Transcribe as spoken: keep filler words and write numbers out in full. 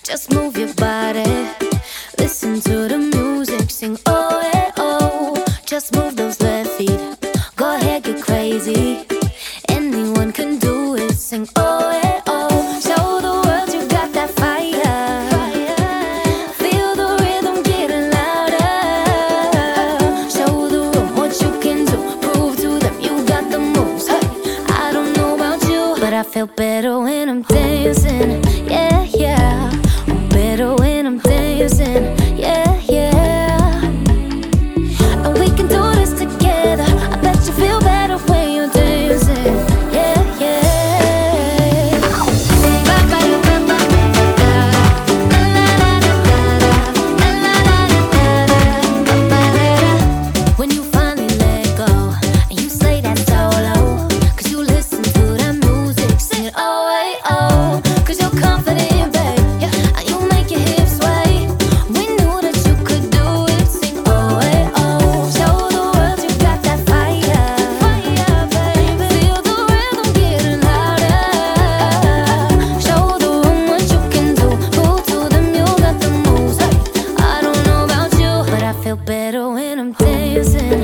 Just move your body, listen to the music, sing oh eh oh. Just move those left feet, go ahead, get crazy. Anyone can do it, sing oh eh oh. Show the world you got that fire, feel the rhythm getting louder. Show the room what you can do, prove to them you got the moves. Hey, I don't know about you, but I feel better when I'm dancing. Yeah, yeah, I'm better when I'm dancing. Yeah, yeah, and we can do this together. I bet you feel better when you're dancing. Yeah, yeah. When you finally let go and you slay that solo, 'cause you listen to that music, sing it oh eh oh. 'Cause you're confident, babe, yeah, and you make your hips sway. We knew that you could do it, sing oh eh oh. Show the world you got that fire, fire, baby. Feel the rhythm getting louder. Show the room what you can do, prove to them you got the moves. Hey, I don't know about you, but I feel better when I'm dancing.